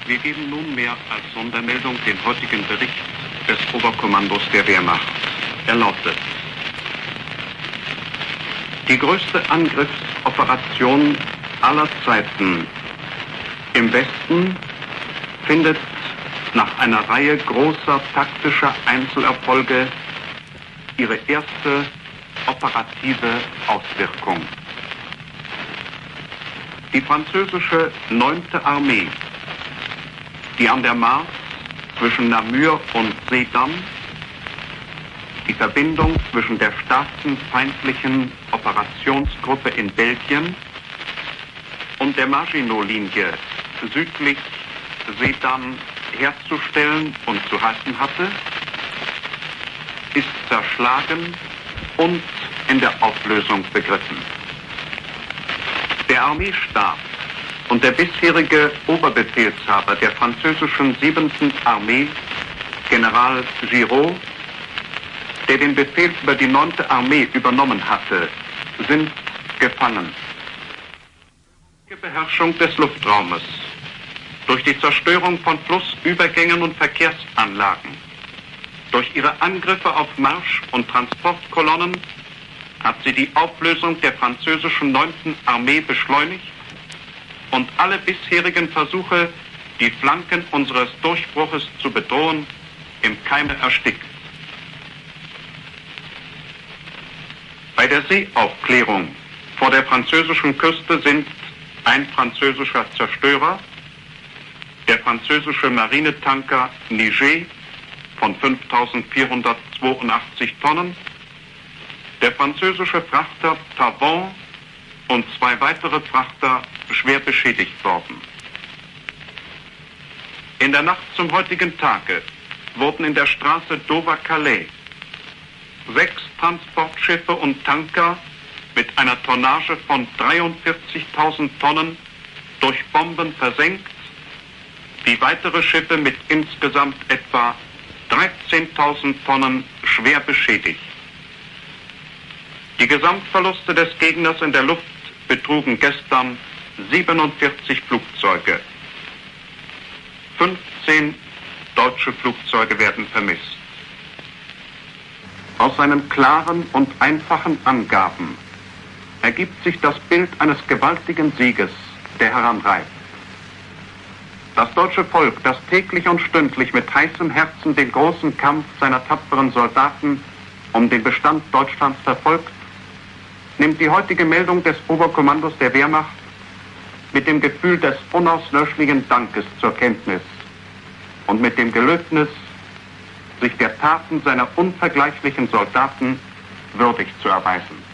Wir geben nunmehr als Sondermeldung den heutigen Bericht des Oberkommandos der Wehrmacht. Er lautet: Die größte Angriffsoperation aller Zeiten im Westen findet nach einer Reihe großer taktischer Einzelerfolge ihre erste operative Auswirkung. Die französische 9. Armee, die an der Mars zwischen Namur und Sedan die Verbindung zwischen der staatenfeindlichen Operationsgruppe in Belgien und der Maginot-Linie südlich Sedan herzustellen und zu halten hatte, ist zerschlagen und in der Auflösung begriffen. Der Armeestab und der bisherige Oberbefehlshaber der französischen 7. Armee, General Giraud, der den Befehl über die 9. Armee übernommen hatte, sind gefangen. Die Beherrschung des Luftraumes durch die Zerstörung von Flussübergängen und Verkehrsanlagen, durch ihre Angriffe auf Marsch- und Transportkolonnen hat sie die Auflösung der französischen 9. Armee beschleunigt und alle bisherigen Versuche, die Flanken unseres Durchbruches zu bedrohen, im Keime erstickt. Bei der Seeaufklärung vor der französischen Küste sind ein französischer Zerstörer, der französische Marinetanker Niger von 5.482 Tonnen, der französische Frachter Tavon und 2 weitere Frachter schwer beschädigt worden. In der Nacht zum heutigen Tage wurden in der Straße Dover-Calais 6 Transportschiffe und Tanker mit einer Tonnage von 43.000 Tonnen durch Bomben versenkt, wie weitere Schiffe mit insgesamt etwa 13.000 Tonnen schwer beschädigt. Die Gesamtverluste des Gegners in der Luft betrugen gestern 47 Flugzeuge. 15 deutsche Flugzeuge werden vermisst. Aus seinen klaren und einfachen Angaben ergibt sich das Bild eines gewaltigen Sieges, der heranreift. Das deutsche Volk, das täglich und stündlich mit heißem Herzen den großen Kampf seiner tapferen Soldaten um den Bestand Deutschlands verfolgt, nimmt die heutige Meldung des Oberkommandos der Wehrmacht mit dem Gefühl des unauslöschlichen Dankes zur Kenntnis und mit dem Gelöbnis, sich der Taten seiner unvergleichlichen Soldaten würdig zu erweisen.